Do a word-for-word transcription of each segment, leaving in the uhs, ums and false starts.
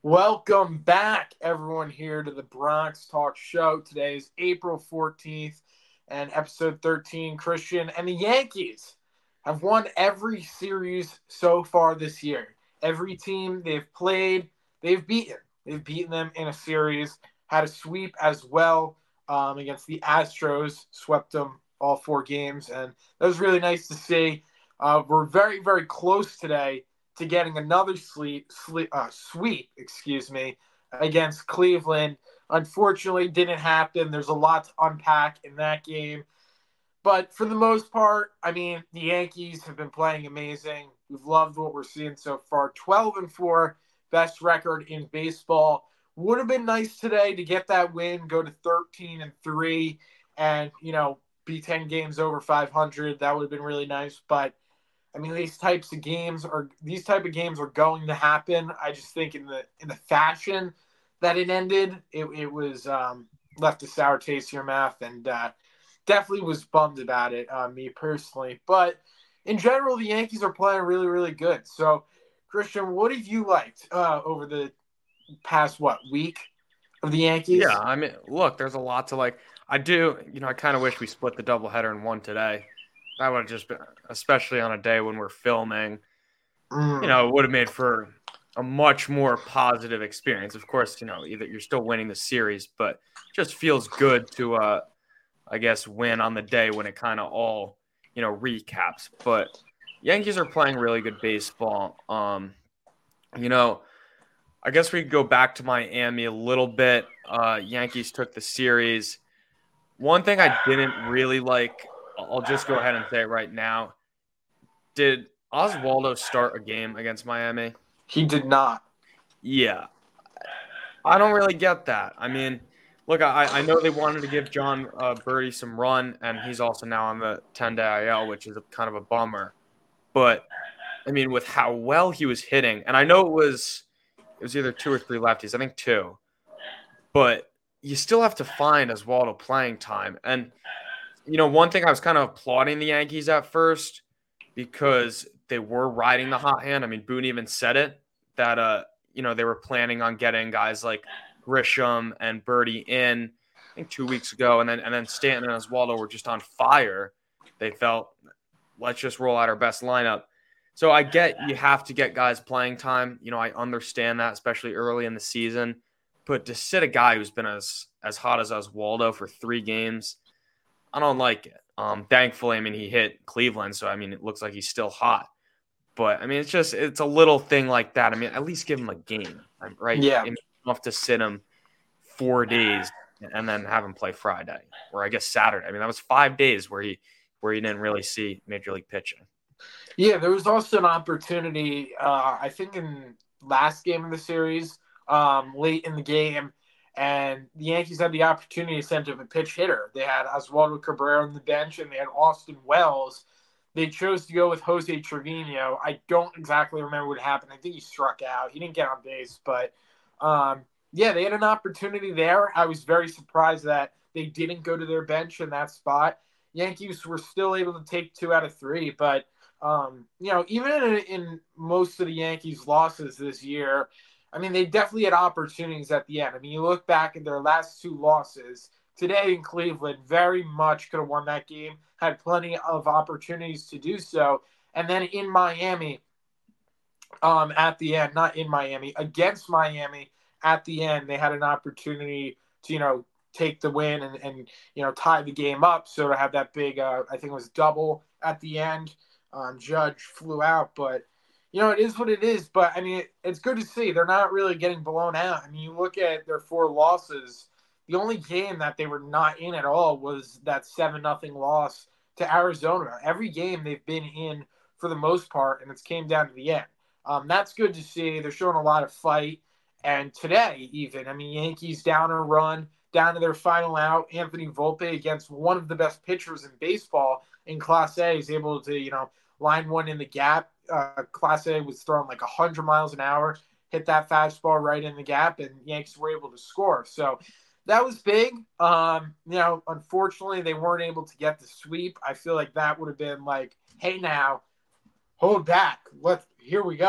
Welcome back, everyone, here to the Bronx Talk Show. Today is April fourteenth and episode thirteen. Christian and the Yankees have won every series so far this year. Every team they've played, they've beaten. They've beaten them in a series, had a sweep as well um, against the Astros, swept them all four games, and that was really nice to see. Uh, we're very, very close today to getting another sleep, sleep, uh, sweep, excuse me, against Cleveland. Unfortunately, didn't happen. There's a lot to unpack in that game. But for the most part, I mean, the Yankees have been playing amazing. We've loved what we're seeing so far. twelve and four, best record in baseball. Would have been nice today to get that win, go to thirteen and three, and, you know, be ten games over five hundred. That would have been really nice. But I mean, these types of games are these type of games are going to happen. I just think in the in the fashion that it ended, it, it was um, left a sour taste in your mouth, and uh, definitely was bummed about it, uh, me personally. But in general, the Yankees are playing really, really good. So, Christian, what have you liked uh, over the past what week of the Yankees? Yeah, I mean, look, there's a lot to like. I do, you know, I kind of wish we split the doubleheader in one today. That would have just been, especially on a day when we're filming, Mm. you know, it would have made for a much more positive experience. Of course, you know, either you're still winning the series, but it just feels good to, uh, I guess, win on the day when it kind of all, you know, recaps. But Yankees are playing really good baseball. Um, you know, I guess we could go back to Miami a little bit. Uh, Yankees took the series. One thing I didn't really like, I'll just go ahead and say it right now. Did Oswaldo start a game against Miami? He did not. Yeah. I don't really get that. I mean, look, I, I know they wanted to give John uh, Birdie some run, and he's also now on the ten-day I L, which is a, kind of a bummer. But, I mean, with how well he was hitting, and I know it was it was either two or three lefties, I think two, but you still have to find Oswaldo playing time. And, you know, one thing I was kind of applauding the Yankees at first because they were riding the hot hand. I mean, Boone even said it, that, uh, you know, they were planning on getting guys like Grisham and Birdie in, I think two weeks ago, and then and then Stanton and Oswaldo were just on fire. They felt, let's just roll out our best lineup. So I get you have to get guys playing time. You know, I understand that, especially early in the season. But to sit a guy who's been as as hot as Oswaldo for three games, I don't like it. Um, thankfully, I mean, he hit Cleveland, so I mean, it looks like he's still hot. But I mean, it's just it's a little thing like that. I mean, at least give him a game, right? Yeah. Enough to sit him four days and then have him play Friday, or I guess Saturday. I mean, that was five days where he where he didn't really see Major League pitching. Yeah, there was also an opportunity, uh, I think in last game of the series, um, late in the game, and the Yankees had the opportunity to send him a pitch hitter. They had Oswaldo Cabrera on the bench, and they had Austin Wells. They chose to go with Jose Trevino. I don't exactly remember what happened. I think he struck out. He didn't get on base, but um, yeah, they had an opportunity there. I was very surprised that they didn't go to their bench in that spot. Yankees were still able to take two out of three, but um, you know, even in, in most of the Yankees' losses this year, I mean, they definitely had opportunities at the end. I mean, you look back at their last two losses today in Cleveland, very much could have won that game, had plenty of opportunities to do so. And then in Miami, um, at the end, not in Miami, against Miami at the end, they had an opportunity to, you know, take the win and, and you know, tie the game up. So to have that big, uh, I think it was double at the end. Um, Judge flew out, but you know, it is what it is. But I mean, it, it's good to see they're not really getting blown out. I mean, you look at their four losses. The only game that they were not in at all was that seven nothing loss to Arizona. Every game they've been in for the most part, and it's came down to the end. Um, that's good to see. They're showing a lot of fight. And today, even, I mean, Yankees down a run, down to their final out. Anthony Volpe against one of the best pitchers in baseball in Class A is able to, you know, line one in the gap. Uh, Class A was throwing like one hundred miles an hour, hit that fastball right in the gap, and Yankees were able to score. So that was big. Um, you know, unfortunately, they weren't able to get the sweep. I feel like that would have been like, hey, now, hold back. Let's here we go.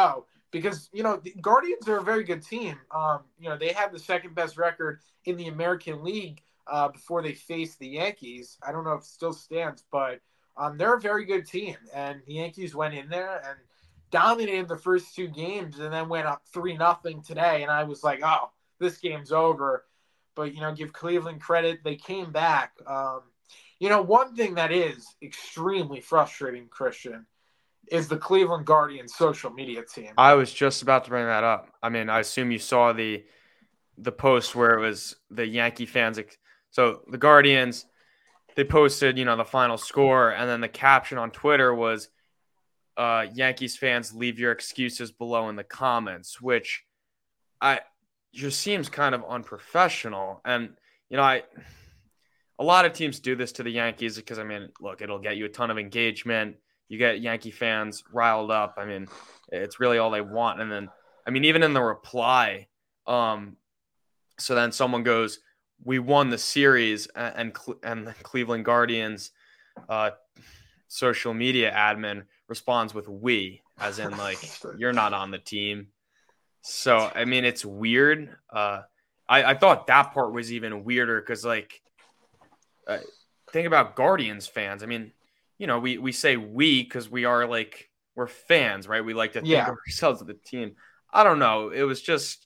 because, you know, the Guardians are a very good team. Um, you know, they have the second best record in the American League uh, before they faced the Yankees. I don't know if it still stands, but um, they're a very good team. And the Yankees went in there and dominated the first two games and then went up three nothing today. And I was like, oh, this game's over. But, you know, give Cleveland credit. They came back. Um, you know, one thing that is extremely frustrating, Christian, is the Cleveland Guardians social media team. I was just about to bring that up. I mean, I assume you saw the the post where it was the Yankee fans. So the Guardians, they posted, you know, the final score, and then the caption on Twitter was, uh, Yankees fans, leave your excuses below in the comments, which I just seems kind of unprofessional. And, you know, I a lot of teams do this to the Yankees because, I mean, look, it'll get you a ton of engagement. You get Yankee fans riled up. I mean, it's really all they want. And then, I mean, even in the reply, um, so then someone goes, we won the series, and and, and the Cleveland Guardians uh, social media admin responds with we, as in, like, you're not on the team. So, I mean, it's weird. Uh, I, I thought that part was even weirder because, like, uh, think about Guardians fans. I mean, you know, we, we say we because we are, like, we're fans, right? We like to think Yeah. of ourselves as the team. I don't know. It was just,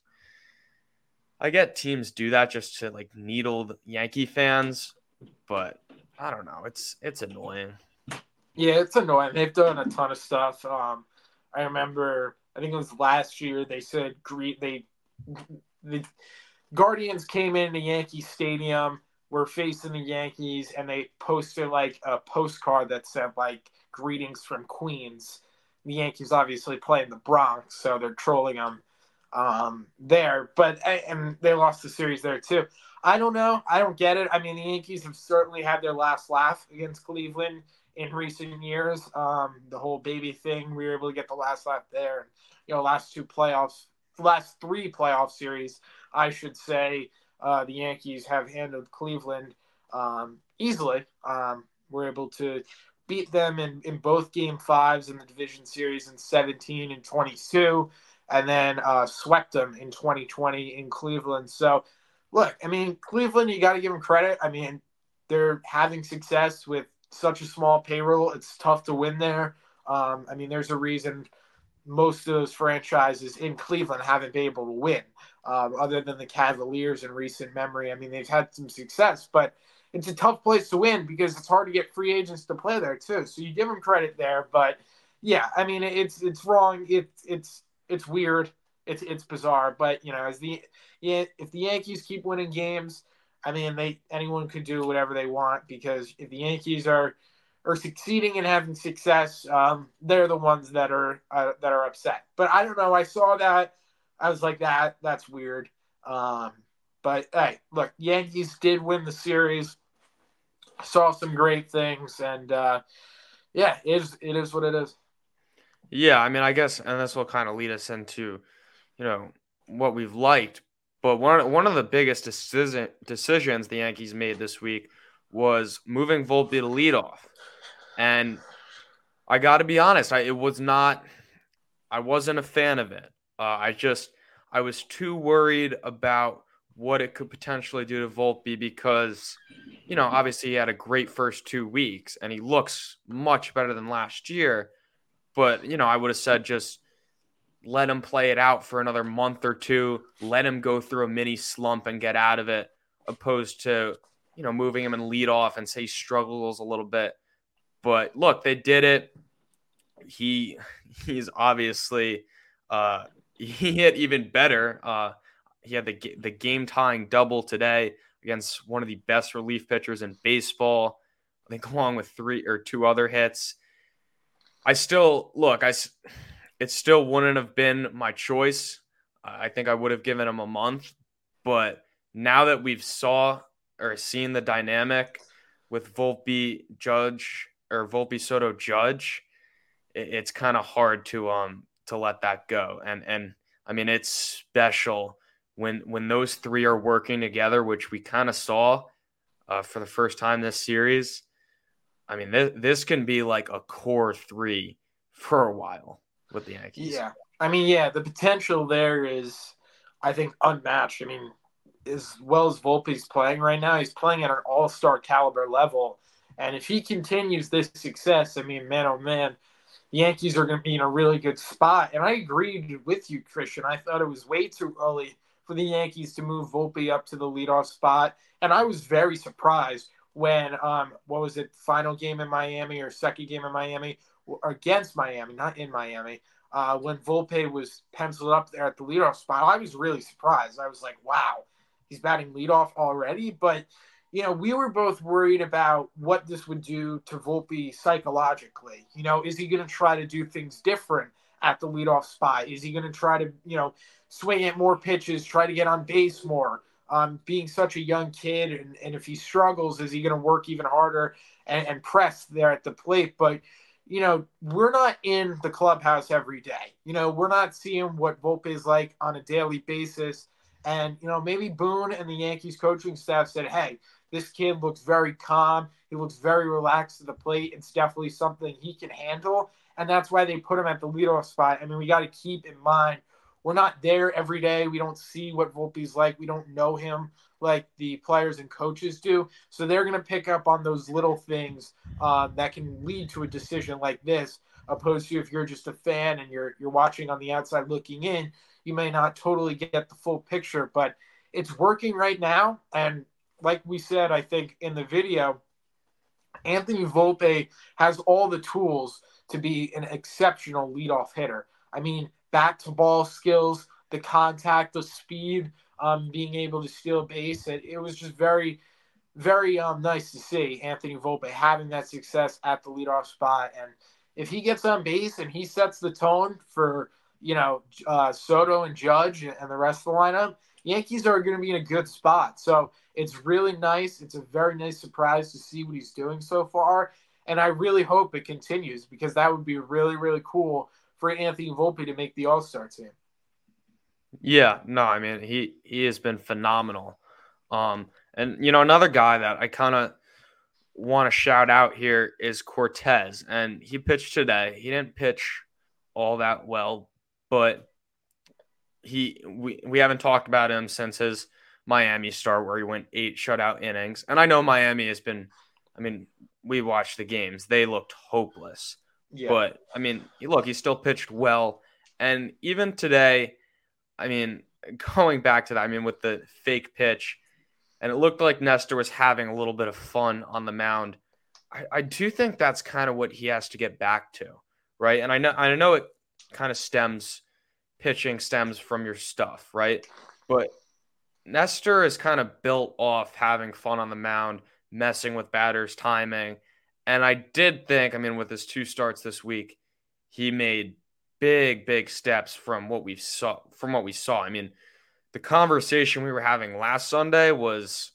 I get teams do that just to, like, needle the Yankee fans, but I don't know. It's it's annoying. Yeah, it's annoying. They've done a ton of stuff. Um, I remember, I think it was last year, they said greet they the Guardians came into Yankee Stadium, were facing the Yankees, and they posted like a postcard that said like greetings from Queens. The Yankees obviously play in the Bronx, so they're trolling them um, there. But and they lost the series there too. I don't know. I don't get it. I mean, the Yankees have certainly had their last laugh against Cleveland in recent years. Um, the whole baby thing, we were able to get the last laugh there. You know, last two playoffs, last three playoff series, I should say, uh, the Yankees have handled Cleveland um, easily. Um, we're able to beat them in, in both game fives in the division series in seventeen and twenty-two, and then uh, swept them in twenty twenty in Cleveland. So, look, I mean, Cleveland, you got to give them credit. I mean, they're having success with such a small payroll. It's tough to win there. Um, I mean, there's a reason most of those franchises in Cleveland haven't been able to win, um, other than the Cavaliers in recent memory. I mean, they've had some success, but it's a tough place to win because it's hard to get free agents to play there too. So you give them credit there, but yeah, I mean, it's it's wrong. It's it's it's weird. It's it's bizarre. But you know, as the yeah, if the Yankees keep winning games, I mean, they anyone could do whatever they want because if the Yankees are are succeeding and having success, um, they're the ones that are uh, that are upset. But I don't know. I saw that. I was like, that that's weird. Um, but hey, look, Yankees did win the series. Saw some great things, and uh, yeah, it is it is what it is. Yeah, I mean, I guess, and this will kind of lead us into, you know, what we've liked. But one one of the biggest decision, decisions the Yankees made this week was moving Volpe to leadoff. And I got to be honest, I it was not, I wasn't a fan of it. Uh, I just, I was too worried about what it could potentially do to Volpe because, you know, obviously he had a great first two weeks and he looks much better than last year. But, you know, I would have said just let him play it out for another month or two, let him go through a mini slump and get out of it, opposed to, you know, moving him and lead off and say he struggles a little bit. But look, they did it. He he's obviously uh, he hit even better. Uh, he had the the game tying double today against one of the best relief pitchers in baseball. I think along with three or two other hits. I still look. I it still wouldn't have been my choice. I think I would have given him a month. But now that we've saw or seen the dynamic with Volpe Judge or Volpe Soto Judge, it, it's kind of hard to um to let that go. And and I mean, it's special when when those three are working together, which we kind of saw uh, for the first time this series. I mean, this, this can be like a core three for a while with the Yankees. Yeah. I mean, yeah, the potential there is, I think, unmatched. I mean, as well as Volpe's playing right now, he's playing at an all-star caliber level. And if he continues this success, I mean, man, oh man, the Yankees are going to be in a really good spot. And I agreed with you, Christian. I thought it was way too early for the Yankees to move Volpe up to the leadoff spot. And I was very surprised when, um, what was it, final game in Miami or second game in Miami, against Miami, not in Miami, uh, when Volpe was penciled up there at the leadoff spot. I was really surprised. I was like, wow, he's batting leadoff already. But, you know, we were both worried about what this would do to Volpe psychologically. You know, is he going to try to do things different at the leadoff spot? Is he going to try to, you know, swing at more pitches, try to get on base more? Um, being such a young kid, and, and if he struggles, is he going to work even harder and, and press there at the plate? But, you know, we're not in the clubhouse every day. You know, we're not seeing what Volpe is like on a daily basis. And, you know, maybe Boone and the Yankees coaching staff said, hey, this kid looks very calm. He looks very relaxed to the plate. It's definitely something he can handle. And that's why they put him at the leadoff spot. I mean, we got to keep in mind, we're not there every day. We don't see what Volpe's like. We don't know him like the players and coaches do. So they're going to pick up on those little things uh, that can lead to a decision like this, opposed to if you're just a fan and you're you're watching on the outside looking in, you may not totally get the full picture. But it's working right now. And like we said, I think in the video, Anthony Volpe has all the tools to be an exceptional leadoff hitter. I mean, bat to ball skills, the contact, the speed, um, being able to steal a base. It, it was just very, very um, nice to see Anthony Volpe having that success at the leadoff spot. And if he gets on base and he sets the tone for, you know, uh, Soto and Judge and the rest of the lineup, Yankees are going to be in a good spot. So it's really nice. It's a very nice surprise to see what he's doing so far. And I really hope it continues, because that would be really, really cool for Anthony Volpe to make the All-Star team. Yeah, no, I mean, he, he has been phenomenal. Um, and, you know, another guy that I kind of want to shout out here is Cortez. And he pitched today. He didn't pitch all that well, but he we, we haven't talked about him since his Miami start, where he went eight shutout innings. And I know Miami has been, I mean, we watched the games. They looked hopeless. Yeah. But, I mean, look, he still pitched well. And even today, I mean, going back to that, I mean, with the fake pitch, and it looked like Nestor was having a little bit of fun on the mound. I, I do think that's kind of what he has to get back to, right? And I know I know it kind of stems, pitching stems from your stuff, right? But Nestor is kind of built off having fun on the mound, messing with batters' timing. And I did think, I mean, with his two starts this week, he made big, big steps from what we saw. From what we saw, I mean, the conversation we were having last Sunday was,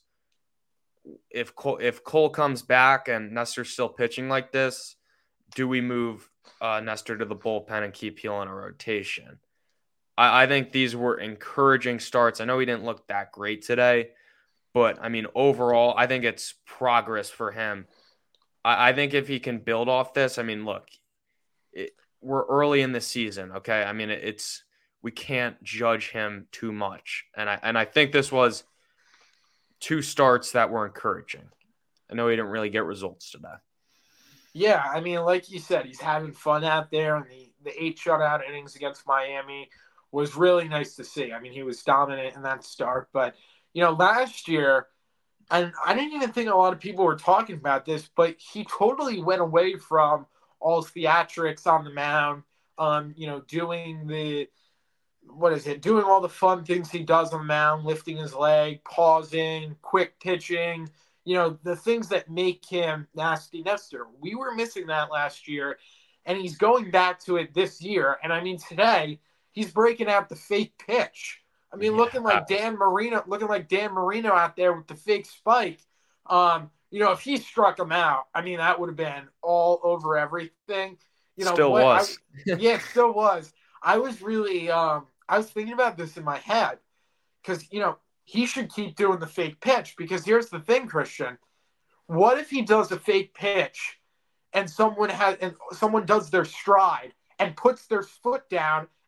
if Cole, if Cole comes back and Nestor's still pitching like this, do we move uh, Nestor to the bullpen and keep Heal in a rotation? I, I think these were encouraging starts. I know he didn't look that great today, but I mean, overall, I think it's progress for him. I, I think if he can build off this, I mean, look, it, we're early in the season, okay? I mean, it, it's we can't judge him too much, and I and I think this was two starts that were encouraging. I know he didn't really get results today. Yeah, I mean, like you said, he's having fun out there, and the, the eight shutout innings against Miami was really nice to see. I mean, he was dominant in that start. But, you know, last year, and I didn't even think a lot of people were talking about this, but he totally went away from all theatrics on the mound, um, you know, doing the, what is it, doing all the fun things he does on the mound, lifting his leg, pausing, quick pitching, you know, the things that make him Nasty Nestor. We were missing that last year, and he's going back to it this year. And I mean, today he's breaking out the fake pitch. I mean, yeah. looking like Dan Marino, looking like Dan Marino out there with the fake spike. Um, you know, if he struck him out, I mean, that would have been all over everything. You know, still what, was. I, yeah, it still was. I was really, um, I was thinking about this in my head, because, you know, he should keep doing the fake pitch, because here's the thing, Christian. What if he does a fake pitch and someone has and someone does their stride and puts their foot down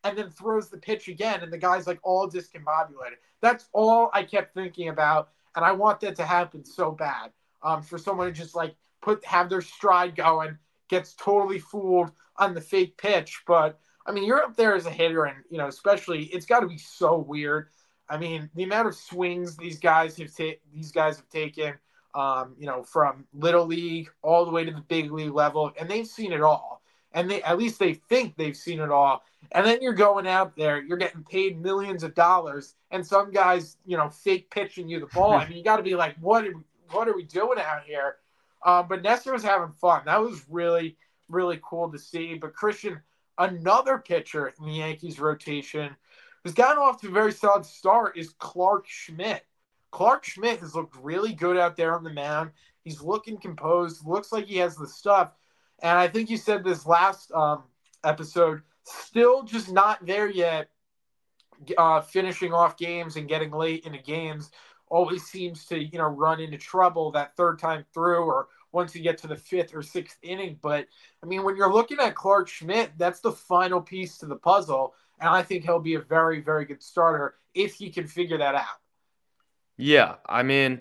and then throws the pitch again, and the guy's like all discombobulated. That's all I kept thinking about, and I want that to happen so bad. Um, for someone to just like put have their stride going, gets totally fooled on the fake pitch. But I mean, you're up there as a hitter, and you know, especially it's got to be so weird. I mean, the amount of swings these guys have ta- these guys have taken, um, you know, from little league all the way to the big league level, and they've seen it all. And they at least they think they've seen it all. And then you're going out there, you're getting paid millions of dollars, and some guys, you know, fake pitching you the ball. I mean, you got to be like, what are we, what are we doing out here? Um, but Nestor was having fun. That was really, really cool to see. But Christian, another pitcher in the Yankees rotation who's gotten off to a very solid start is Clarke Schmidt. Clarke Schmidt has looked really good out there on the mound. He's looking composed. Looks like he has the stuff. And I think you said this last um, episode, still just not there yet, uh, finishing off games and getting late into games. Always seems to, you know, run into trouble that third time through or once you get to the fifth or sixth inning. But, I mean, when you're looking at Clarke Schmidt, that's the final piece to the puzzle. And I think he'll be a very, very good starter if he can figure that out. Yeah, I mean,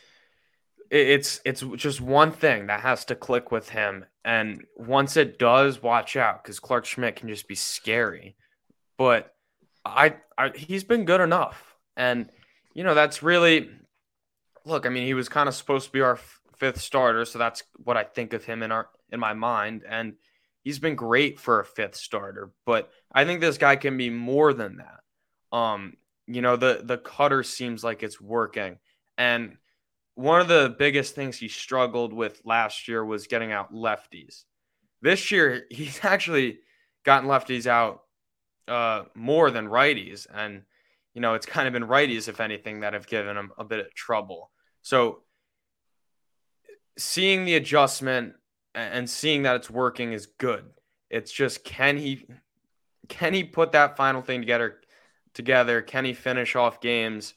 it's it's just one thing that has to click with him. And once it does, watch out, because Clarke Schmidt can just be scary. But I, I he's been good enough. And, you know, that's really – look, I mean, he was kind of supposed to be our f- fifth starter, so that's what I think of him in our in my mind. And he's been great for a fifth starter. But I think this guy can be more than that. Um, you know, the the cutter seems like it's working. And one of the biggest things he struggled with last year was getting out lefties. This year, he's actually gotten lefties out uh, more than righties. And, you know, it's kind of been righties, if anything, that have given him a bit of trouble. So seeing the adjustment and seeing that it's working is good. It's just, can he can he put that final thing together? Together, can he finish off games?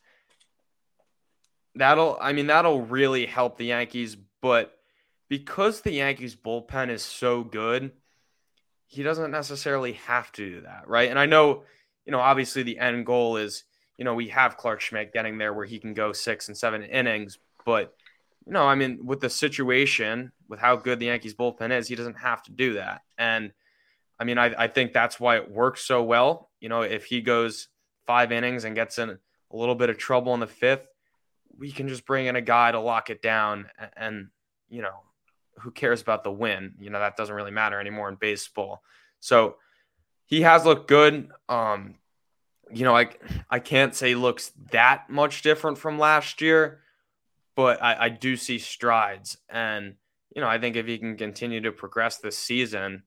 That'll, I mean, that'll really help the Yankees. But because the Yankees bullpen is so good, he doesn't necessarily have to do that, right? And I know, you know, obviously the end goal is, you know, we have Clarke Schmidt getting there where he can go six and seven innings. But, you know, I mean, with the situation, with how good the Yankees bullpen is, he doesn't have to do that. And, I mean, I, I think that's why it works so well. You know, if he goes five innings and gets in a little bit of trouble in the fifth, we can just bring in a guy to lock it down. And, and, you know, who cares about the win? You know, that doesn't really matter anymore in baseball. So he has looked good. Um, you know, I, I can't say he looks that much different from last year, but I, I do see strides. And, you know, I think if he can continue to progress this season,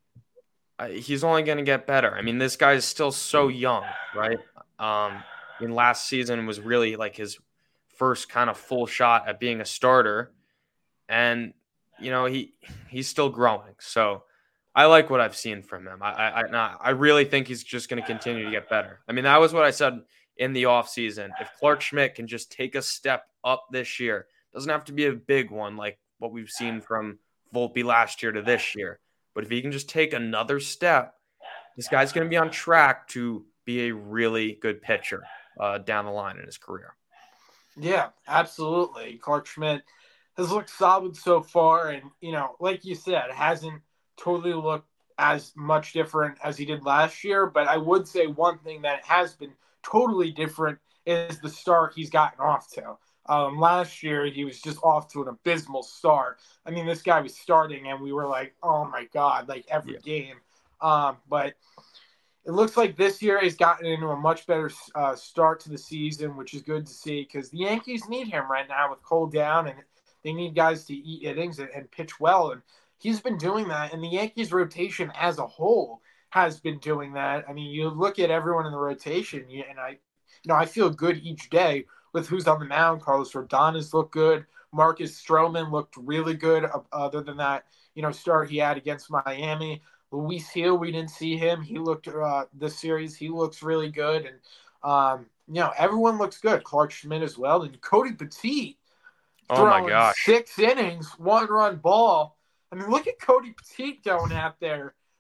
he's only going to get better. I mean, this guy is still so young, right? Um, I mean, last season was really like his first kind of full shot at being a starter. And, you know, he he's still growing. So I like what I've seen from him. I I, I really think he's just going to continue to get better. I mean, that was what I said in the offseason. If Clarke Schmidt can just take a step up this year, doesn't have to be a big one like what we've seen from Volpe last year to this year. But if he can just take another step, this guy's going to be on track to be a really good pitcher uh, down the line in his career. Yeah, absolutely. Clarke Schmidt has looked solid so far. And, you know, like you said, hasn't totally looked as much different as he did last year. But I would say one thing that has been totally different is the start he's gotten off to. Um, last year, he was just off to an abysmal start. I mean, this guy was starting, and we were like, oh, my God, like every yeah. game. Um, but it looks like this year he's gotten into a much better uh, start to the season, which is good to see because the Yankees need him right now with Cole down, and they need guys to eat innings and, and pitch well. And he's been doing that, and the Yankees rotation as a whole has been doing that. I mean, you look at everyone in the rotation, and I, you know, I feel good each day with who's on the mound. Carlos Rodon has looked good. Marcus Stroman looked really good. Other than that, you know, start he had against Miami. Luis Hill, we didn't see him. He looked uh, this series. He looks really good, and um, you know, everyone looks good. Clarke Schmidt as well, and Cody Petit. Oh my gosh! Six innings, one run ball. I mean, look at Cody Petit going out there,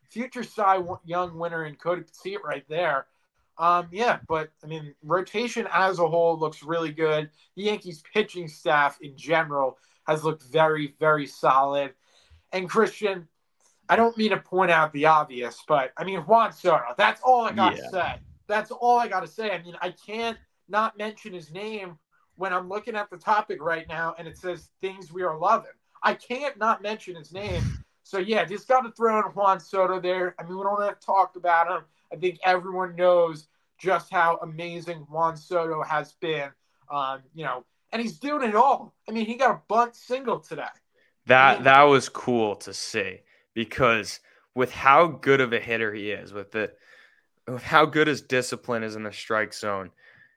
future Cy Young winner and Cody could see it right there. Um, yeah, but I mean, rotation as a whole looks really good. The Yankees pitching staff in general has looked very, very solid. And Christian, I don't mean to point out the obvious, but I mean Juan Soto. That's all I gotta Yeah. say. That's all I gotta say. I mean, I can't not mention his name when I'm looking at the topic right now and it says things we are loving. I can't not mention his name. So yeah, just got to throw in Juan Soto there. I mean, we don't have to talk about him. I think everyone knows just how amazing Juan Soto has been. Um, you know, and he's doing it all. I mean, he got a bunt single today. That I mean, that was cool to see because with how good of a hitter he is, with the with how good his discipline is in the strike zone,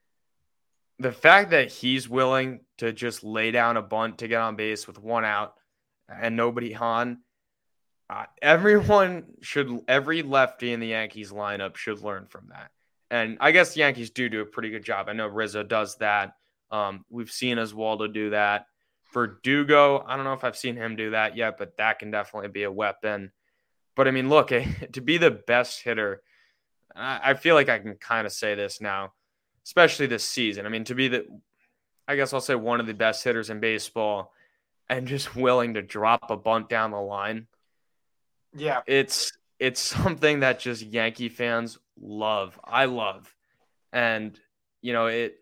the fact that he's willing to just lay down a bunt to get on base with one out and nobody on, uh, everyone should, every lefty in the Yankees lineup should learn from that. And I guess the Yankees do do a pretty good job. I know Rizzo does that. Um, we've seen Oswaldo do that. Verdugo, I don't know if I've seen him do that yet, but that can definitely be a weapon. But I mean, look, to be the best hitter, I feel like I can kind of say this now, especially this season. I mean, to be the, I guess I'll say one of the best hitters in baseball and just willing to drop a bunt down the line. Yeah. It's, it's something that just Yankee fans love. I love. And, you know, it,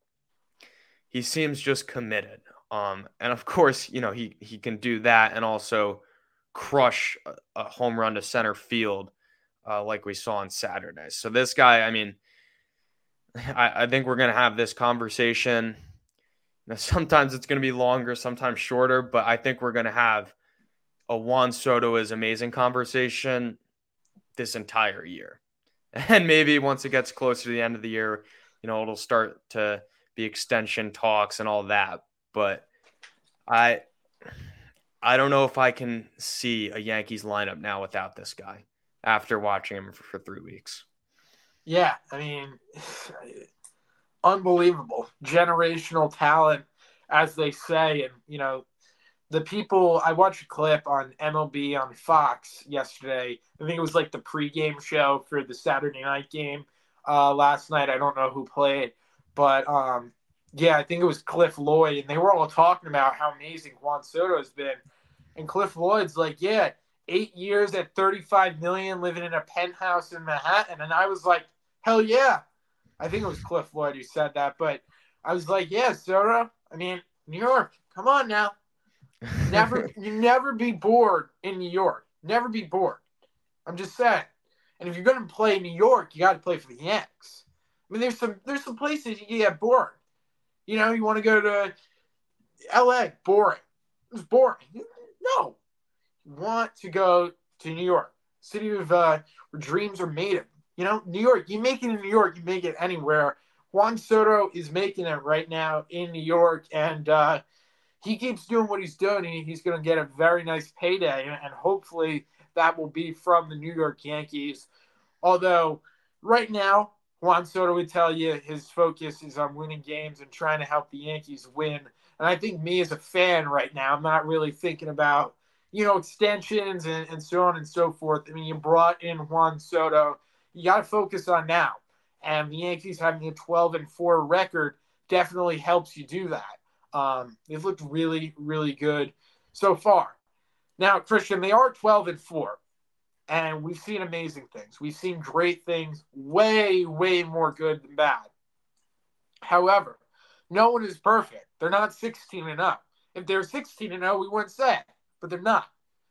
he seems just committed. Um, and of course, you know, he, he can do that and also crush a, a home run to center field uh, like we saw on Saturday. So this guy, I mean, I, I think we're going to have this conversation. Now, sometimes it's going to be longer, sometimes shorter, but I think we're going to have a Juan Soto is amazing conversation this entire year. And maybe once it gets closer to the end of the year, you know, it'll start to be extension talks and all that. But I I don't know if I can see a Yankees lineup now without this guy after watching him for, for three weeks. Yeah, I mean, unbelievable. Generational talent, as they say. And, you know, the people, I watched a clip on M L B on Fox yesterday. I think it was like the pregame show for the Saturday night game uh, last night. I don't know who played, but um, yeah, I think it was Cliff Lloyd, and they were all talking about how amazing Juan Soto has been. And Cliff Lloyd's like, yeah, eight years at thirty-five million dollars living in a penthouse in Manhattan. And I was like, hell yeah. I think it was Cliff Lloyd who said that, but I was like, yeah, Soto, I mean, New York, come on now. Never, you never be bored in New York. Never be bored. I'm just saying. And if you're going to play in New York, you got to play for the Yanks. I mean, there's some there's some places you get bored. You know, you want to go to L A, boring. It's boring. No, you want to go to New York, city of uh, where dreams are made of. You know, New York. You make it in New York, you make it anywhere. Juan Soto is making it right now in New York, and uh, he keeps doing what he's doing. He's going to get a very nice payday, and hopefully that will be from the New York Yankees. Although right now, Juan Soto would tell you his focus is on winning games and trying to help the Yankees win. And I think me as a fan right now, I'm not really thinking about, you know, extensions and, and so on and so forth. I mean, you brought in Juan Soto. You got to focus on now. And the Yankees having a twelve and four record definitely helps you do that. Um, they've looked really, really good so far. Now, Christian, they are twelve and four, and we've seen amazing things. We've seen great things, way, way more good than bad. However, no one is perfect. They're not sixteen and oh. If they're sixteen and oh, we wouldn't say it, but they're not.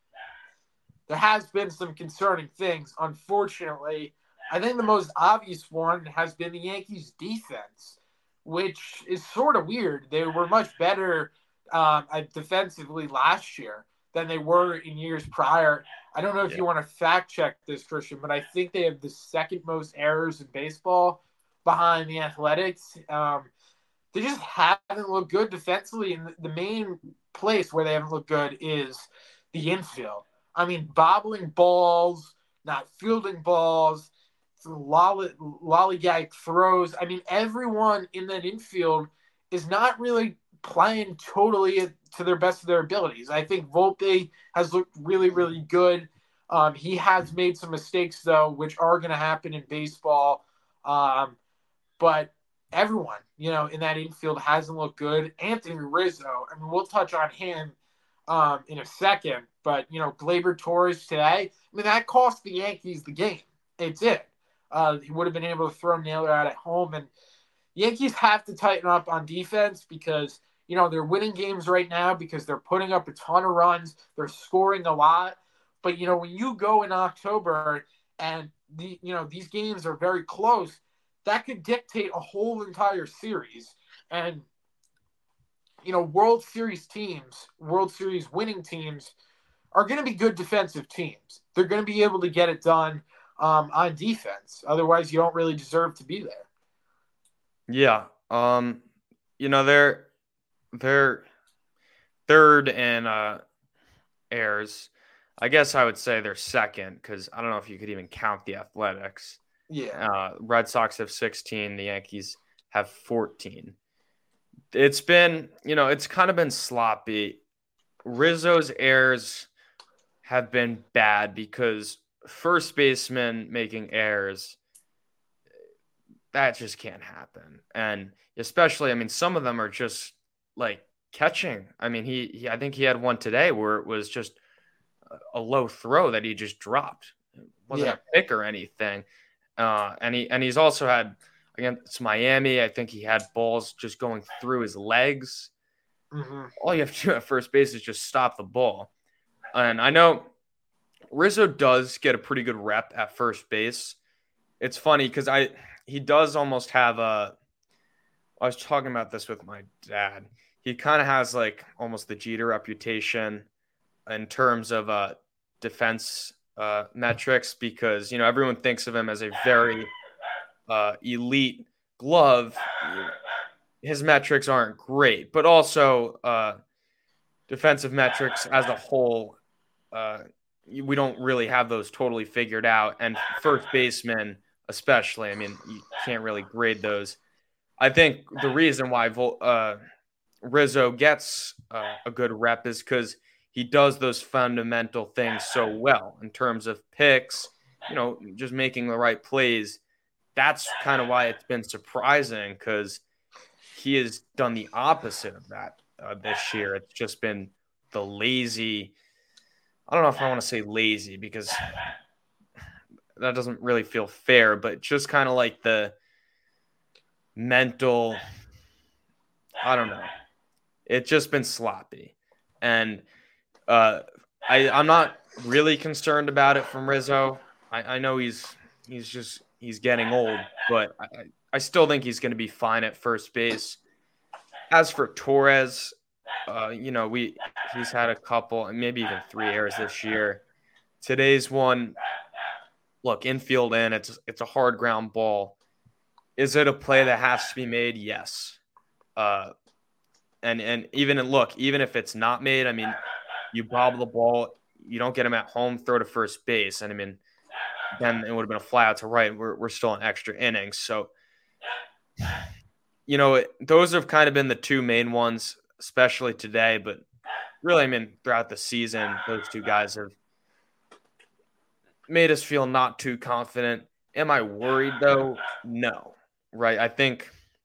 There has been some concerning things. Unfortunately, I think the most obvious one has been the Yankees' defense, which is sort of weird. They were much better um, defensively last year than they were in years prior. I don't know if yeah. you want to fact check this, Christian, but I think they have the second most errors in baseball behind the Athletics. Um, they just haven't looked good defensively, and the main place where they haven't looked good is the infield. I mean, bobbling balls, not fielding balls, lolly, lollygag throws. I mean, everyone in that infield is not really playing totally to their best of their abilities. I think Volpe has looked really, really good. Um, he has made some mistakes, though, which are going to happen in baseball. Um, but everyone, you know, in that infield hasn't looked good. Anthony Rizzo, I mean, we'll touch on him um, in a second, but, you know, Gleyber Torres today, I mean, that cost the Yankees the game. It did. Uh, he would have been able to throw Naylor out at home. And Yankees have to tighten up on defense because, you know, they're winning games right now because they're putting up a ton of runs. They're scoring a lot. But, you know, when you go in October and, the you know, these games are very close, that could dictate a whole entire series. And, you know, World Series teams, World Series winning teams are going to be good defensive teams. They're going to be able to get it done um, on defense. Otherwise, you don't really deserve to be there. Yeah. Um, you know, they're they're third in uh errors. I guess I would say they're second because I don't know if you could even count the Athletics. Yeah. Uh, Red Sox have sixteen. The Yankees have fourteen. It's been, you know, it's kind of been sloppy. Rizzo's errors have been bad because first baseman making errors, that just can't happen. And especially, I mean, some of them are just like catching. I mean, he, he I think he had one today where it was just a low throw that he just dropped. It wasn't Yeah. a pick or anything. Uh, and he and he's also had against Miami, I think he had balls just going through his legs. Mm-hmm. All you have to do at first base is just stop the ball. And I know Rizzo does get a pretty good rep at first base. It's funny because I he does almost have a I was talking about this with my dad. He kind of has like almost the Jeter reputation in terms of uh, defense uh, metrics because, you know, everyone thinks of him as a very uh, elite glove. His metrics aren't great, but also uh, defensive metrics as a whole, uh, we don't really have those totally figured out. And first baseman, especially, I mean, you can't really grade those. I think the reason why uh, Rizzo gets uh, a good rep is because he does those fundamental things so well in terms of picks, you know, just making the right plays. That's kind of why it's been surprising because he has done the opposite of that uh, this year. It's just been the lazy. I don't know if I want to say lazy because that doesn't really feel fair, but just kind of like the mental, I don't know. It's just been sloppy. And uh, I, I'm not really concerned about it from Rizzo. I, I know he's he's just he's getting old, but I, I still think he's going to be fine at first base. As for Torres, uh, you know, we he's had a couple, maybe even three errors this year. Today's one, look, infield in, it's it's a hard ground ball. Is it a play that has to be made? Yes. Uh, and and even look, even if it's not made, I mean, you bobble the ball, you don't get him at home, throw to first base, and I mean, then it would have been a fly out to right. We're we're still in extra innings, so you know, those have kind of been the two main ones, especially today. But really, I mean, throughout the season, those two guys have made us feel not too confident. Am I worried though? No. Right? I think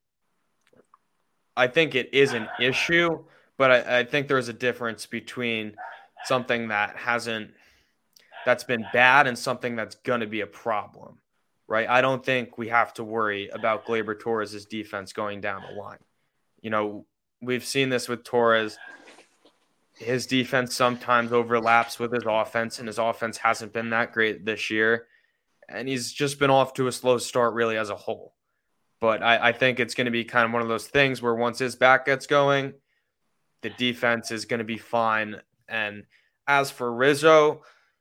I think it is an issue, but I, I think there's a difference between something that hasn't that's been bad and something that's gonna be a problem. Right? I don't think we have to worry about Gleyber Torres' defense going down the line. You know, we've seen this with Torres. His defense sometimes overlaps with his offense, and his offense hasn't been that great this year. And he's just been off to a slow start, really, as a whole. But I, I think it's going to be kind of one of those things where once his back gets going, the defense is going to be fine. And as for Rizzo,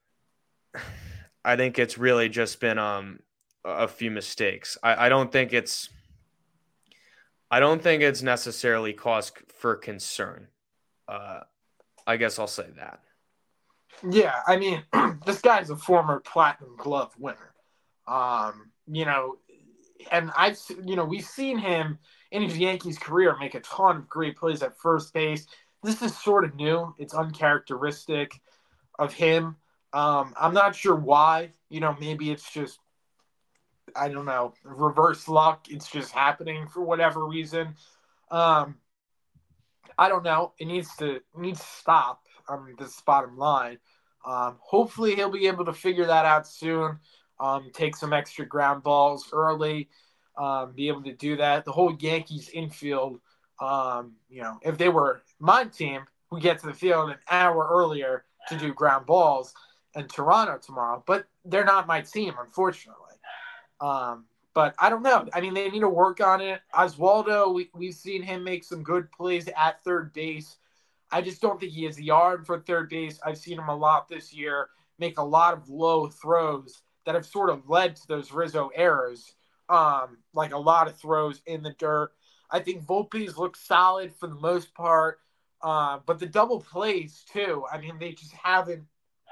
I think it's really just been um, a few mistakes. I, I don't think it's I don't think it's necessarily cause for concern. Uh, I guess I'll say that. Yeah, I mean, this guy's a former Platinum Glove winner. Um, you know, and I've, you know, we've seen him in his Yankees career make a ton of great plays at first base. This is sort of new. It's uncharacteristic of him. Um, I'm not sure why. You know, maybe it's just, I don't know, reverse luck. It's just happening for whatever reason. Um, I don't know. It needs to it needs to stop. I mean, this is bottom line. Um, hopefully, he'll be able to figure that out soon. Um, take some extra ground balls early. Um, be able to do that. The whole Yankees infield. Um, you know, if they were my team, we get to the field an hour earlier to do ground balls in Toronto tomorrow. But they're not my team, unfortunately. Um, but I don't know. I mean, they need to work on it. Oswaldo, we, we've seen him make some good plays at third base. I just don't think he has the arm for third base. I've seen him a lot this year make a lot of low throws that have sort of led to those Rizzo errors, um, like a lot of throws in the dirt. I think Volpe's look solid for the most part, uh, but the double plays too. I mean, they just haven't.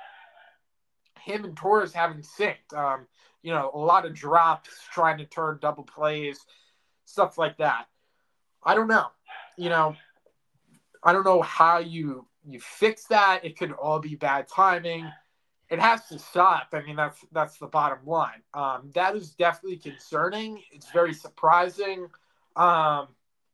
Him and Torres haven't synced. Um, you know, a lot of drops trying to turn double plays, stuff like that. I don't know. You know, I don't know how you you fix that. It could all be bad timing. It has to stop. I mean, that's that's the bottom line. Um, that is definitely concerning. It's very surprising. Um,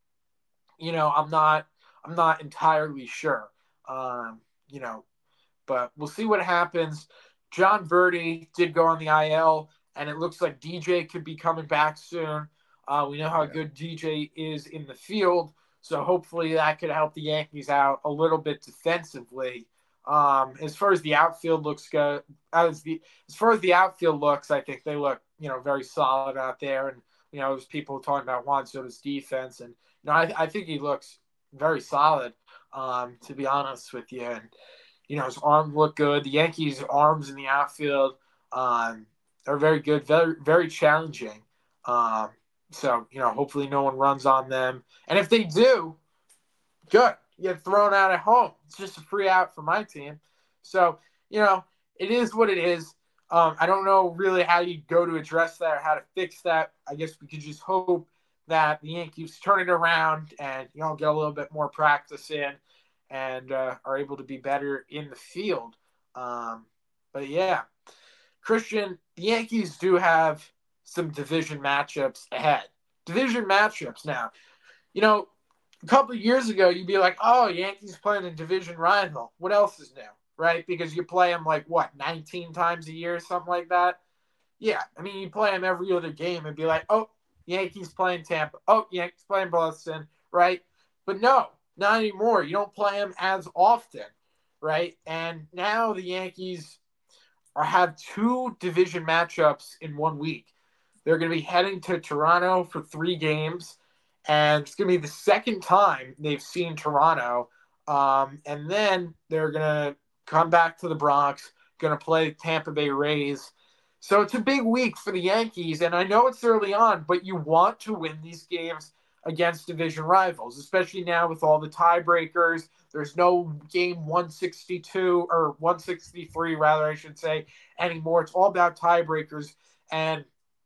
you know, I'm not I'm not entirely sure. Um, you know, but we'll see what happens. John Verdi did go on the I L, and it looks like D J could be coming back soon. Uh, we know how Yeah. good D J is in the field, so hopefully that could help the Yankees out a little bit defensively. Um, as far as the outfield looks go, as the as far as the outfield looks, I think they look you know very solid out there, and you know there's people talking about Juan Soto's defense, and you know I, I think he looks very solid. Um, to be honest with you, and you know, his arms look good. The Yankees' arms in the outfield um, are very good, very very challenging. Um, so you know, hopefully no one runs on them, and if they do, good. You get thrown out at home. It's just a free out for my team. So you know, it is what it is. Um, I don't know really how you go to address that or how to fix that. I guess we could just hope that the Yankees turn it around and you know get a little bit more practice in and uh, are able to be better in the field. Um, but yeah, Christian, the Yankees do have some division matchups ahead. Division matchups now. You know, a couple of years ago, you'd be like, oh, Yankees playing a division rival. What else is new? Right? Because you play them like, what, nineteen times a year, something like that? Yeah. I mean, you play them every other game and be like, oh, Yankees playing Tampa. Oh, Yankees playing Boston. Right? But no, not anymore. You don't play them as often. Right? And now the Yankees are have two division matchups in one week. They're going to be heading to Toronto for three games, and it's going to be the second time they've seen Toronto. Um, and then they're going to come back to the Bronx, going to play Tampa Bay Rays. So it's a big week for the Yankees, and I know it's early on, but you want to win these games against division rivals, especially now with all the tiebreakers. There's no game one sixty-two or one sixty-three, rather, I should say, anymore. It's all about tiebreakers, and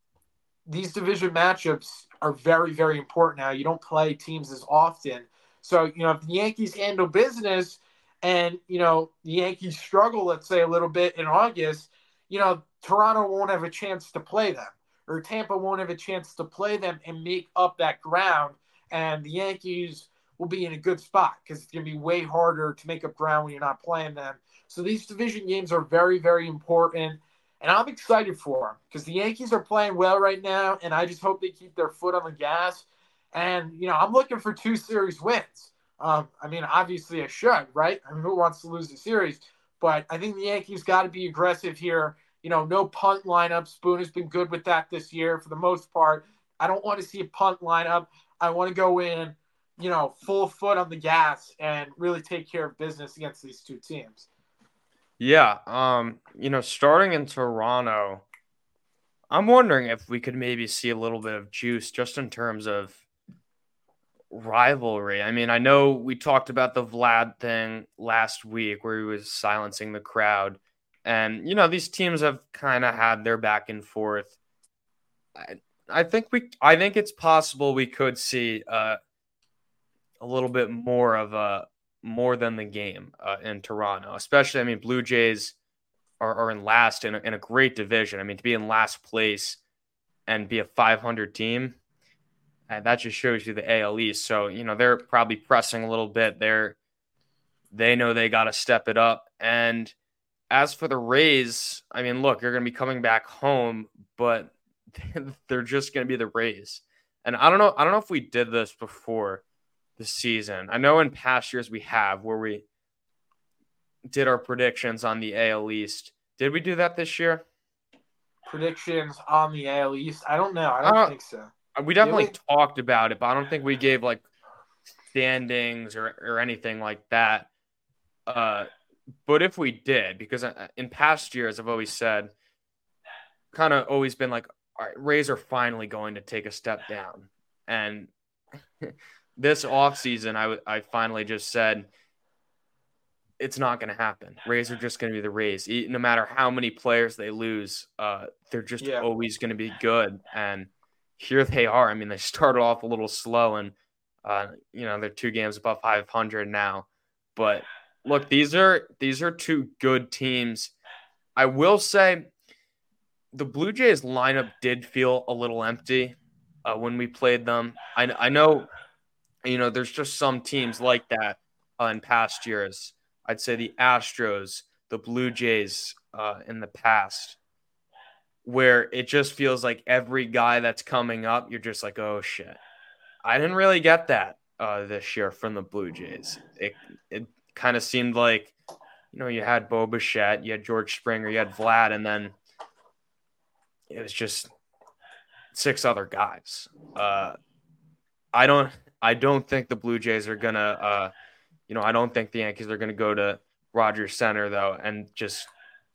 these division matchups are very, very important now. You don't play teams as often. So, you know, if the Yankees handle business and, you know, the Yankees struggle, let's say, a little bit in August, you know, Toronto won't have a chance to play them, or Tampa won't have a chance to play them and make up that ground. And the Yankees will be in a good spot because it's going to be way harder to make up ground when you're not playing them. So these division games are very, very important. And I'm excited for them because the Yankees are playing well right now, and I just hope they keep their foot on the gas. And, you know, I'm looking for two series wins. Um, I mean, obviously I should, right? I mean, who wants to lose the series? But I think the Yankees got to be aggressive here. You know, no punt lineup. Spoon has been good with that this year for the most part. I don't want to see a punt lineup. I want to go in, you know, full foot on the gas and really take care of business against these two teams. Yeah, um, you know, starting in Toronto, I'm wondering if we could maybe see a little bit of juice just in terms of rivalry. I mean, I know we talked about the Vlad thing last week where he was silencing the crowd. And, you know, these teams have kind of had their back and forth. I, I think we I think it's possible we could see uh, a little bit more of a more than the game uh, in Toronto, especially I mean Blue Jays are, are in last in a, in a great division. I mean, to be in last place and be a five hundred team, and that just shows you the A L East. So, you know, they're probably pressing a little bit. They're they know they got to step it up. And as for the Rays, I mean, look, you're going to be coming back home, but they're just going to be the Rays. And I don't know, I don't know if we did this before the season. I know in past years we have, where we did our predictions on the A L East. Did we do that this year? Predictions on the A L East? I don't know. I don't uh, think so. We definitely we? talked about it, but I don't think we gave like standings or, or anything like that. Uh, but if we did, because in past years I've always said, kind of always been like, all right, Rays are finally going to take a step down. And this offseason, I, I finally just said, it's not going to happen. Rays are just going to be the Rays. No matter how many players they lose, uh, they're just yeah. always going to be good. And here they are. I mean, they started off a little slow, and, uh, you know, they're two games above five hundred now. But, look, these are these are two good teams. I will say the Blue Jays lineup did feel a little empty uh, when we played them. I, I know, you know, there's just some teams like that uh, in past years. I'd say the Astros, the Blue Jays uh, in the past, where it just feels like every guy that's coming up, you're just like, oh, shit. I didn't really get that uh, this year from the Blue Jays. It it kind of seemed like, you know, you had Bo Bichette, you had George Springer, you had Vlad, and then it was just six other guys. Uh, I don't I don't think the Blue Jays are going to uh, – You know, I don't think the Yankees are going to go to Rogers Center, though, and just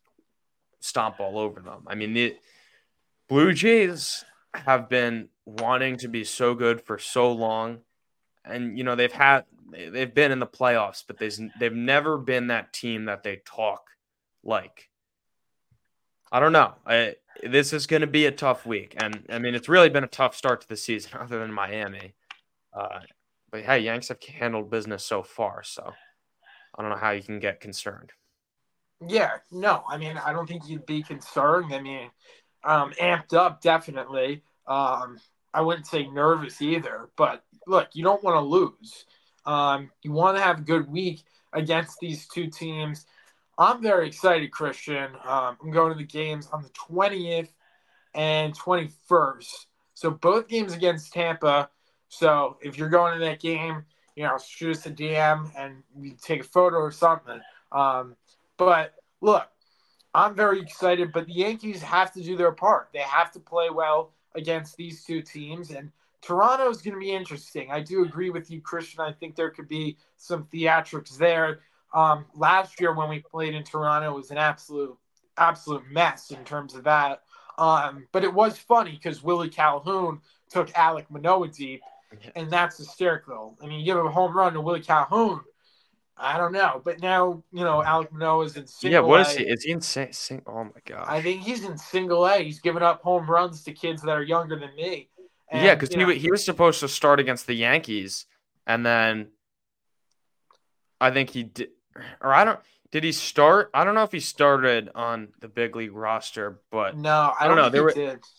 stomp all over them. I mean, the Blue Jays have been wanting to be so good for so long. And, you know, they've had they've been in the playoffs, but they've, they've never been that team that they talk like. I don't know. I, this is going to be a tough week. And, I mean, it's really been a tough start to the season other than Miami. Uh But, hey, Yanks have handled business so far, so I don't know how you can get concerned. Yeah, no, I mean, I don't think you'd be concerned. I mean, um, amped up, definitely. Um, I wouldn't say nervous either, but look, you don't want to lose. Um, you want to have a good week against these two teams. I'm very excited, Christian. Um, I'm going to the games on the twentieth and twenty-first. So both games against Tampa. So if you're going to that game, you know, shoot us a D M and we take a photo or something. Um, but look, I'm very excited, but the Yankees have to do their part. They have to play well against these two teams, and Toronto is going to be interesting. I do agree with you, Christian. I think there could be some theatrics there. Um, last year when we played in Toronto, it was an absolute, absolute mess in terms of that. Um, but it was funny because Willie Calhoun took Alek Manoah deep. And that's hysterical. I mean, you give a home run to Willie Calhoun. I don't know. But now, you know, Alek Manoah is in single A. Yeah, what is he? Is he in sing- sing- Oh, my gosh. I think he's in single A. He's giving up home runs to kids that are younger than me. And, yeah, because he, he was supposed to start against the Yankees. And then I think he did. Or I don't. Did he start? I don't know if he started on the big league roster, but. No, I don't, I don't know. Think there he were, did.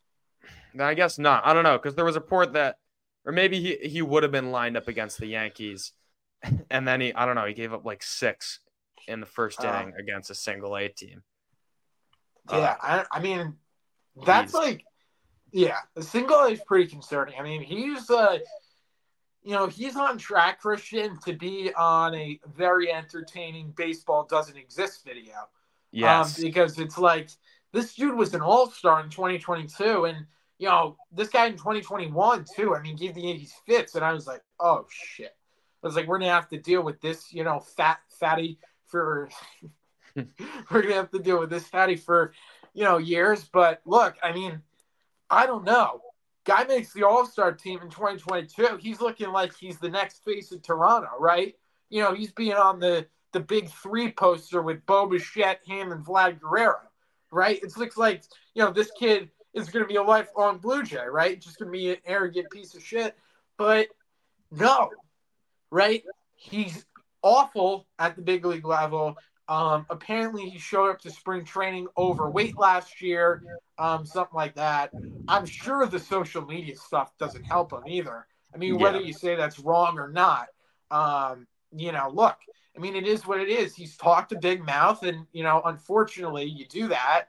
I guess not. I don't know. Because there was a report that. Or maybe he, he would have been lined up against the Yankees. And then he, I don't know, he gave up like six in the first uh, inning against a single A team. Yeah, uh, I, I mean, that's geez. like, yeah, the single A is pretty concerning. I mean, he's, uh, you know, he's on track, Christian, to be on a very entertaining baseball doesn't exist video. Yes. Um, because it's like, this dude was an all-star in twenty twenty-two, and you know, this guy in twenty twenty-one, too, I mean, gave the Yankees fits, and I was like, oh, shit. I was like, we're going to have to deal with this, you know, fat, fatty for – we're going to have to deal with this fatty for, you know, years. But, look, I mean, I don't know. Guy makes the All-Star team in twenty twenty-two. He's looking like he's the next face of Toronto, right? You know, he's being on the, the big three poster with Bo Bichette, him, and Vlad Guerrero, right? It looks like, you know, this kid – is going to be a lifelong Blue Jay, right? Just going to be an arrogant piece of shit. But no, right? He's awful at the big league level, Um, apparently, he showed up to spring training overweight last year, um, something like that. I'm sure the social media stuff doesn't help him either. I mean, whether Yeah. you say that's wrong or not, um, you know, look, I mean, it is what it is. He's talked a big mouth, and, you know, unfortunately, you do that.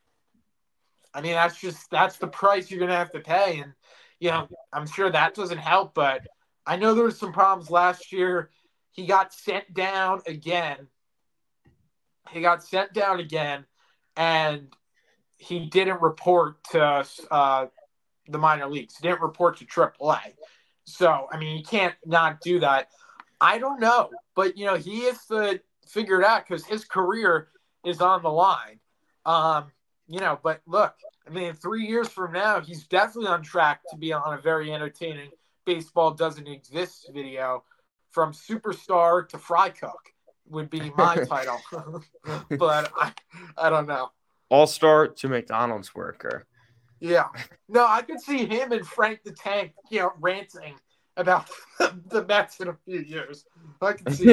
I mean, that's just, that's the price you're going to have to pay. And, you know, I'm sure that doesn't help, but I know there was some problems last year. He got sent down again. He got sent down again, and he didn't report to uh, the minor leagues. He didn't report to triple A. So, I mean, you can't not do that. I don't know, but, you know, he has to figure it out because his career is on the line. Um, you know, but look, I mean, three years from now, he's definitely on track to be on a very entertaining Baseball Doesn't Exist video from Superstar to Fry Cook would be my title. But I, I don't know. All-star to McDonald's worker. Yeah. No, I could see him and Frank the Tank, you know, ranting about the Mets in a few years. I could see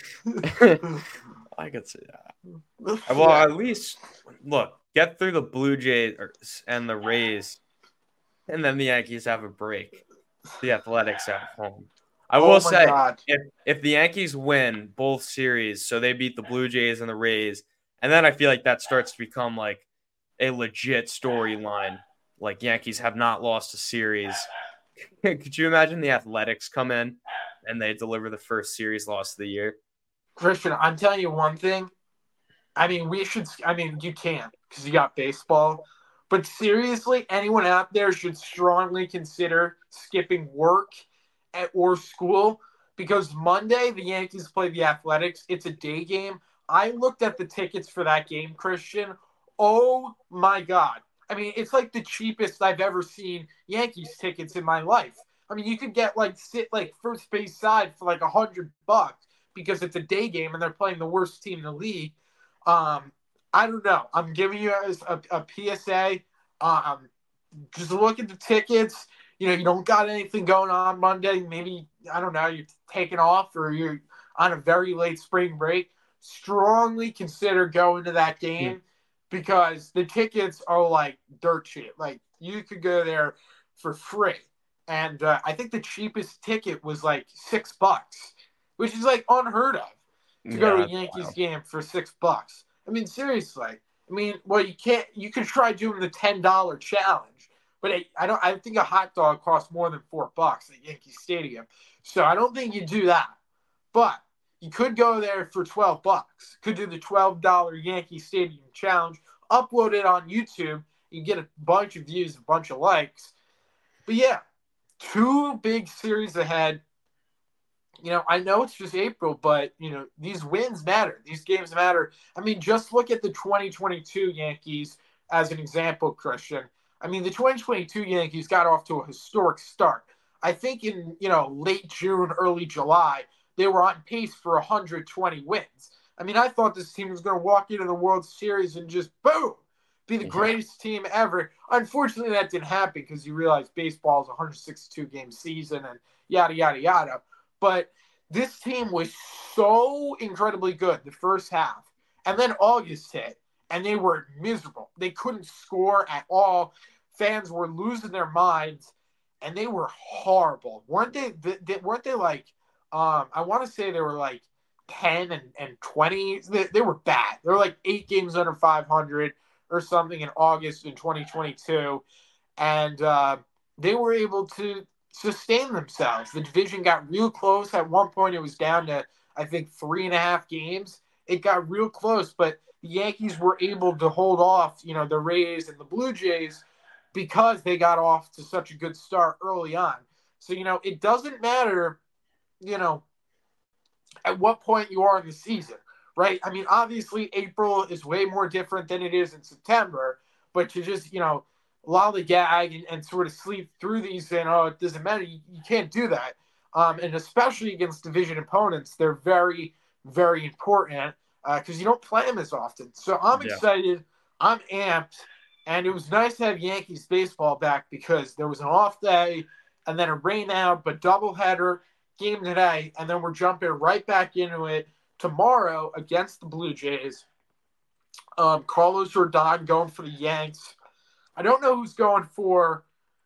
that. I could see that. Well, Yeah. at least, look, get through the Blue Jays and the Rays, and then the Yankees have a break. The Athletics at home. I will Oh my say, God. if if the Yankees win both series, so they beat the Blue Jays and the Rays, and then I feel like that starts to become like a legit storyline. Like, Yankees have not lost a series. Could you imagine the Athletics come in and they deliver the first series loss of the year? Christian, I'm telling you one thing. I mean, we should, I mean, you can't because you got baseball. But seriously, anyone out there should strongly consider skipping work at, or school because Monday the Yankees play the Athletics. It's a day game. I looked at the tickets for that game, Christian. Oh my God. I mean, it's like the cheapest I've ever seen Yankees tickets in my life. I mean, you could get like sit like first base side for like a hundred bucks because it's a day game and they're playing the worst team in the league. Um, I don't know. I'm giving you guys a, a P S A. Um, just look at the tickets. You know, you don't got anything going on Monday. Maybe, I don't know, you're taking off or you're on a very late spring break. Strongly consider going to that game because the tickets are like dirt cheap. Like, you could go there for free. And uh, I think the cheapest ticket was like six bucks, which is like unheard of to Yeah, go to a that's Yankees wild. game for six bucks. I mean, seriously. I mean, well, you can't. You could try doing the ten dollar challenge, but it, I don't. I think a hot dog costs more than four bucks at Yankee Stadium, so I don't think you do that. But you could go there for twelve bucks. Could do the twelve dollar Yankee Stadium challenge. Upload it on YouTube. You get a bunch of views, a bunch of likes. But yeah, two big series ahead. You know, I know it's just April, but, you know, these wins matter. These games matter. I mean, just look at the twenty twenty-two Yankees as an example, Christian. I mean, the twenty twenty-two Yankees got off to a historic start. I think in, you know, late June, early July, they were on pace for one hundred twenty wins. I mean, I thought this team was going to walk into the World Series and just, boom, be the Yeah. greatest team ever. Unfortunately, that didn't happen because you realize baseball is a one hundred sixty-two game season and yada, yada, yada. But this team was so incredibly good the first half. And then August hit, and they were miserable. They couldn't score at all. Fans were losing their minds, and they were horrible. Weren't they, they weren't they like, um, I want to say they were like ten and, and twenty. They, they were bad. They were like eight games under five hundred or something in August in twenty twenty-two. And uh, they were able to sustain themselves. The division got real close. At one point, it was down to, I think, three and a half games. It got real close, but the Yankees were able to hold off, you know, the Rays and the Blue Jays because they got off to such a good start early on. So, you know, it doesn't matter, you know, at what point you are in the season, right? I mean, obviously, April is way more different than it is in September, but to just, you know, lollygag and, and sort of sleep through these and, oh, it doesn't matter. You, you can't do that. Um, and especially against division opponents, they're very, very important because uh, you don't play them as often. So I'm Yeah. excited. I'm amped. And it was nice to have Yankees baseball back because there was an off day and then a rain out, but doubleheader game today. And then we're jumping right back into it tomorrow against the Blue Jays. Um, Carlos Rodon going for the Yanks. I don't know who's going for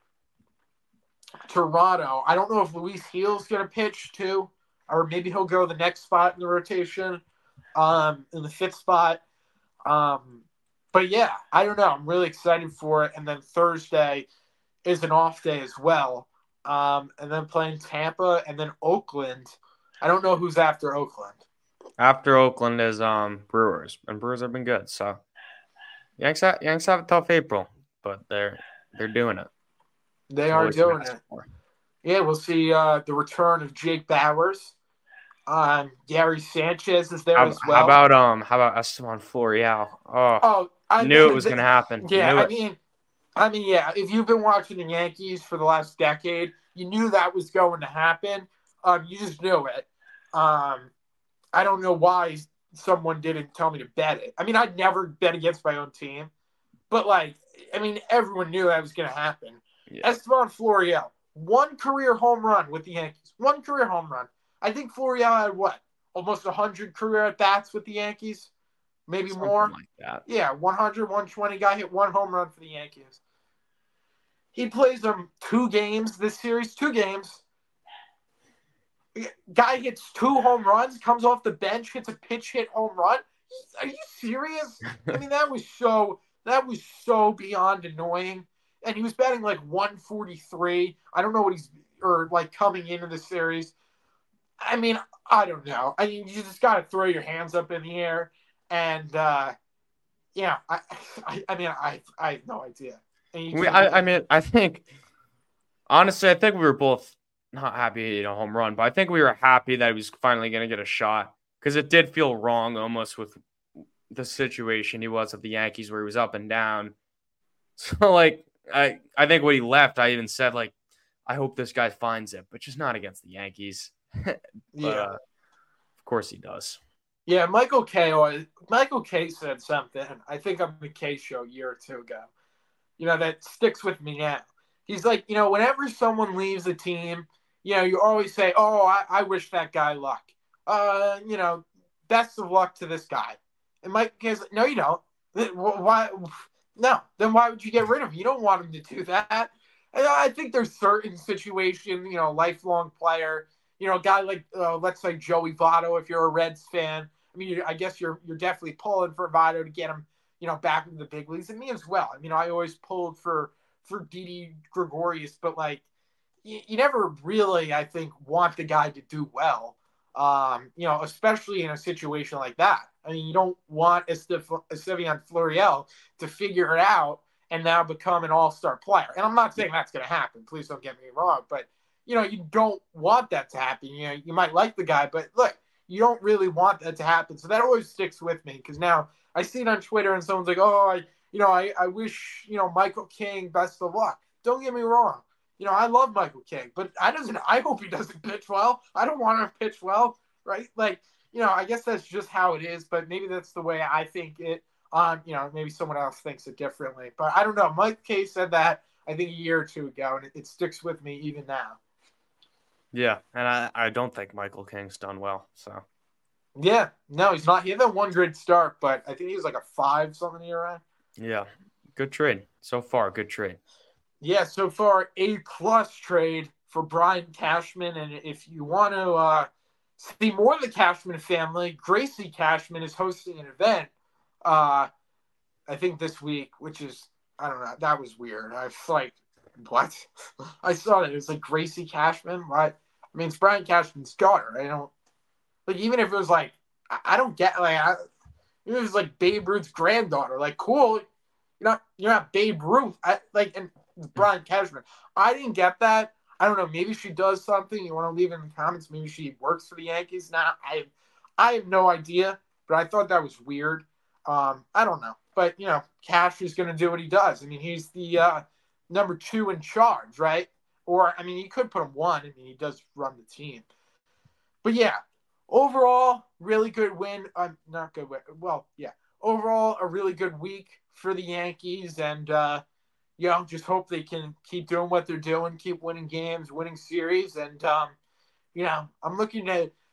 Toronto. I don't know if Luis Gil's going to pitch too, or maybe he'll go the next spot in the rotation, um, in the fifth spot. Um, but yeah, I don't know. I'm really excited for it. And then Thursday is an off day as well. Um, and then playing Tampa and then Oakland. I don't know who's after Oakland. After Oakland is um Brewers, and Brewers have been good. So Yanks have, Yanks have a tough April, but they're they're doing it. They are doing it. For. Yeah, we'll see uh, the return of Jake Bauers. Um, Gary Sanchez is there how, as well. How about um? How about Esteban Florial? Oh, oh I knew it was going to happen. Yeah, knew I it. mean, I mean, yeah. If you've been watching the Yankees for the last decade, you knew that was going to happen. Um, you just knew it. Um, I don't know why someone didn't tell me to bet it. I mean, I'd never bet against my own team, but like, I mean, everyone knew that was going to happen. Yeah. Esteban Florial, one career home run with the Yankees. One career home run. I think Florial had what? Almost one hundred career at-bats with the Yankees? Maybe Something more? like that. Yeah, one hundred, one twenty. Guy hit one home run for the Yankees. He plays them two games this series. Two games. Guy hits two home runs, comes off the bench, hits a pitch hit home run. Are you serious? I mean, that was so that was so beyond annoying. And he was batting like one forty-three. I don't know what he's or like coming into the series. I mean, I don't know. I mean, you just got to throw your hands up in the air, and uh, yeah, I, I, I mean, I, I have no idea. We, I, I mean, I think honestly, I think we were both not happy he hit a home run, but I think we were happy that he was finally going to get a shot because it did feel wrong almost with the situation he was at the Yankees where he was up and down. So like, I, I think when he left, I even said like, I hope this guy finds it, but just not against the Yankees. but, yeah, uh, of course he does. Yeah, Michael Kay. Michael Kay said something. I think on the Kay show a year or two ago. You know, that sticks with me now. He's like, you know, whenever someone leaves a team, you know, you always say, oh, I, I wish that guy luck. Uh, you know, best of luck to this guy. And Mike Kay's like, no, you don't. Why? No. Then why would you get rid of him? You don't want him to do that. And I think there's certain situations, you know, lifelong player, you know, a guy like, uh, let's say Joey Votto, if you're a Reds fan. I mean, I guess you're you're definitely pulling for Votto to get him, you know, back into the big leagues. And me as well. I mean, I always pulled for for Didi Gregorius, but like, you, you never really, I think, want the guy to do well. Um, you know, especially in a situation like that. I mean, you don't want Esteban Florial to figure it out and now become an all-star player. And I'm not saying that's going to happen. Please don't get me wrong. But, you know, you don't want that to happen. You know, you might like the guy, but look, you don't really want that to happen. So that always sticks with me because now I see it on Twitter and someone's like, oh, I, you know, I, I wish, you know, Michael King best of luck. Don't get me wrong. You know, I love Michael King, but I doesn't. I hope he doesn't pitch well. I don't want him to pitch well, right? Like, you know, I guess that's just how it is, but maybe that's the way I think it. Um, you know, maybe someone else thinks it differently, but I don't know. Mike Kay said that I think a year or two ago, and it, it sticks with me even now. Yeah, and I, I don't think Michael King's done well. So. Yeah, no, he's not. He had that one great start, but I think he was like a five something year right. Yeah, good trade so far. Good trade. Yeah, so far a plus trade for Brian Cashman, and if you want to uh, see more of the Cashman family, Gracie Cashman is hosting an event. Uh, I think this week, which is, I don't know, that was weird. I was like, what? I saw that. It was like Gracie Cashman. What? I mean, it's Brian Cashman's daughter. I don't, like, even if it was like, I, I don't get, like, I, even if it was like Babe Ruth's granddaughter, like, cool. You're not, you're not Babe Ruth. I, like, and Brian Cashman. I didn't get that. I don't know. Maybe she does something. You want to leave it in the comments. Maybe she works for the Yankees now. I, I have no idea, but I thought that was weird. Um, I don't know, but you know, Cash is going to do what he does. I mean, he's the uh, number two in charge, right? Or I mean, you could put him one. I mean, he does run the team. But yeah, overall, really good win. I'm uh, not good win. Well, yeah, overall, a really good week for the Yankees, and uh, you know, just hope they can keep doing what they're doing, keep winning games, winning series, and um, you know, I'm looking to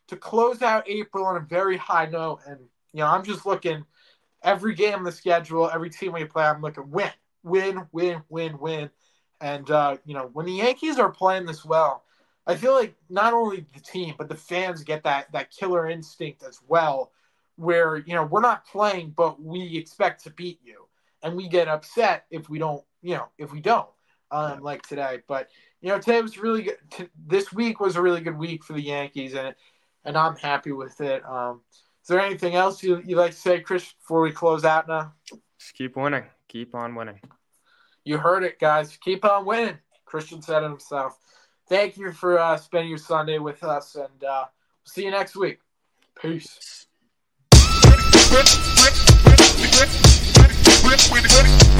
to close out April on a very high note. And, you know, I'm just looking every game on the schedule, every team we play, I'm looking win, win, win, win, win. And, uh, you know, when the Yankees are playing this well, I feel like not only the team, but the fans get that that killer instinct as well, where, you know, we're not playing, but we expect to beat you. And we get upset if we don't, you know, if we don't, um, yeah. like today. But, you know, today was really good. T- this week was a really good week for the Yankees, and and I'm happy with it. Um, is there anything else you, you'd like to say, Chris, before we close out now? Just keep winning. Keep on winning. You heard it, guys. Keep on winning. Christian said it himself. Thank you for uh, spending your Sunday with us, and uh, see you next week. Peace.